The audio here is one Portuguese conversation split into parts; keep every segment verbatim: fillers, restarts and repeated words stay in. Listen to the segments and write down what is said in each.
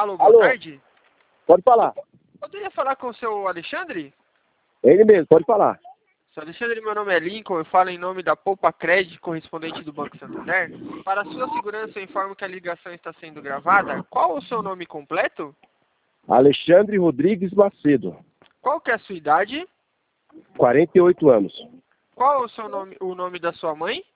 Alô, boa Alô? tarde. Pode falar. Poderia falar com o seu Alexandre? Ele mesmo, pode falar. Seu Alexandre, meu nome é Lincoln, eu falo em nome da Poupa Cred, correspondente do Banco Santander. Para sua segurança, eu informo que a ligação está sendo gravada. Qual o seu nome completo? Alexandre Rodrigues Macedo, Qual que é a sua idade? quarenta e oito anos. Qual o seu nome, o nome da sua mãe?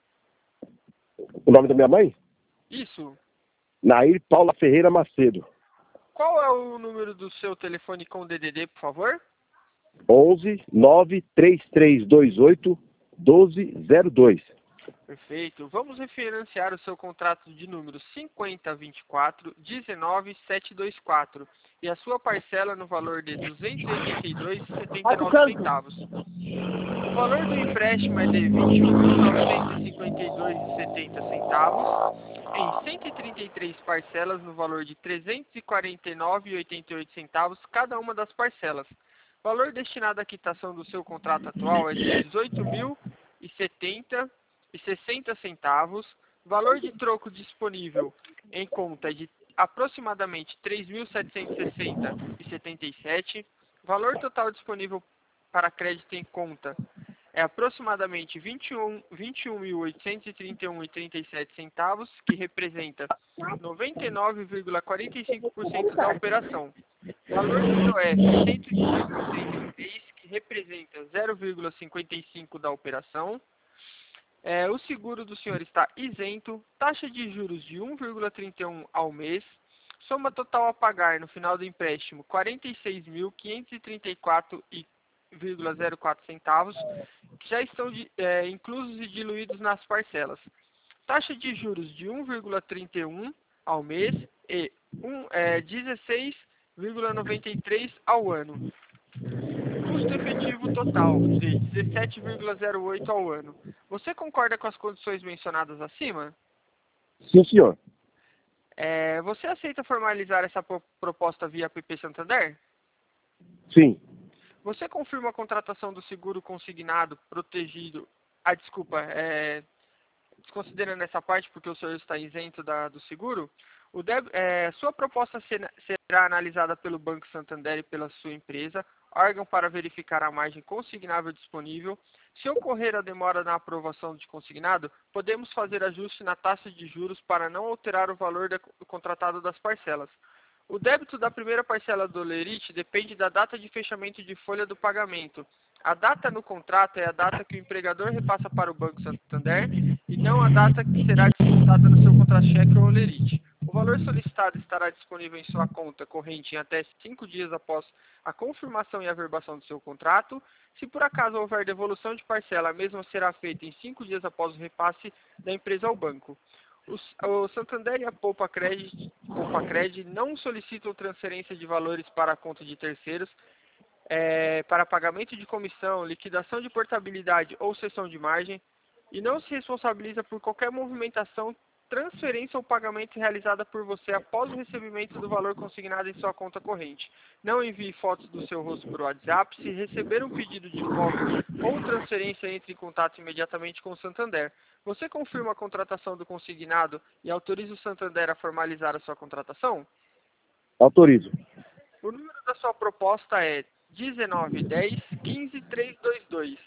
O nome da minha mãe? Isso. Nair Paula Ferreira Macedo. Qual é o número do seu telefone com D D D, por favor? onze nove três três dois oito um dois zero dois. Perfeito. Vamos refinanciar o seu contrato de número cinquenta vinte e quatro dezenove setecentos e vinte e quatro e a sua parcela no valor de duzentos e oitenta e dois reais e setenta e nove centavos. O valor do empréstimo é de vinte e um mil novecentos e cinquenta e dois reais e setenta centavos em cento e trinta e três parcelas no valor de trezentos e quarenta e nove reais e oitenta e oito centavos cada uma das parcelas. O valor destinado à quitação do seu contrato atual é de dezoito mil e setenta e sessenta centavos. Valor de troco disponível em conta é de aproximadamente três mil setecentos e sessenta reais e setenta e sete. Valor total disponível para crédito em conta é aproximadamente vinte e um mil oitocentos e trinta e um reais e trinta e sete centavos, que representa noventa e nove vírgula quarenta e cinco por cento da operação. Valor do I O F cento e dezoito por cento, que representa zero vírgula cinquenta e cinco por cento da operação. É, o seguro do senhor está isento, taxa de juros de um vírgula trinta e um ao mês, soma total a pagar no final do empréstimo quarenta e seis mil quinhentos e trinta e quatro vírgula zero quatro centavos, que já estão é, inclusos e diluídos nas parcelas. Taxa de juros de um vírgula trinta e um ao mês e um, é, dezesseis vírgula noventa e três ao ano. Custo efetivo total de dezessete vírgula zero oito ao ano. Você concorda com as condições mencionadas acima? Sim, senhor. É, você aceita formalizar essa proposta via A P P Santander? Sim. Você confirma a contratação do seguro consignado, protegido... Ah, desculpa, é, desconsiderando essa parte porque o senhor está isento da, do seguro, o deb, é, sua proposta será, será analisada pelo Banco Santander e pela sua empresa, órgão para verificar a margem consignável disponível. Se ocorrer a demora na aprovação de consignado, podemos fazer ajuste na taxa de juros para não alterar o valor da, contratado das parcelas. O débito da primeira parcela do Lerite depende da data de fechamento de folha do pagamento. A data no contrato é a data que o empregador repassa para o Banco Santander e não a data que será descontada no seu contra-cheque ou Lerite. O valor solicitado estará disponível em sua conta corrente em até cinco dias após a confirmação e averbação do seu contrato. Se por acaso houver devolução de parcela, a mesma será feita em cinco dias após o repasse da empresa ao banco. O Santander e a Poupa Cred, Poupa Cred não solicitam transferência de valores para a conta de terceiros é, para pagamento de comissão, liquidação de portabilidade ou cessão de margem e não se responsabiliza por qualquer movimentação, transferência ou pagamento realizada por você após o recebimento do valor consignado em sua conta corrente. Não envie fotos do seu rosto por WhatsApp. Se receber um pedido de foto ou transferência, entre em contato imediatamente com o Santander. Você confirma a contratação do consignado e autoriza o Santander a formalizar a sua contratação? Autorizo. O número da sua proposta é dezenove dez quinze trezentos e vinte e dois.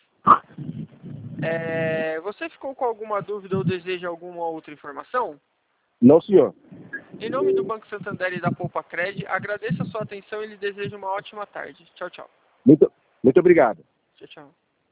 É, você ficou com alguma dúvida ou deseja alguma outra informação? Não, senhor. Em nome do Banco Santander e da Poupa Cred, agradeço a sua atenção e lhe desejo uma ótima tarde. Tchau, tchau. Muito, muito obrigado. Tchau, tchau.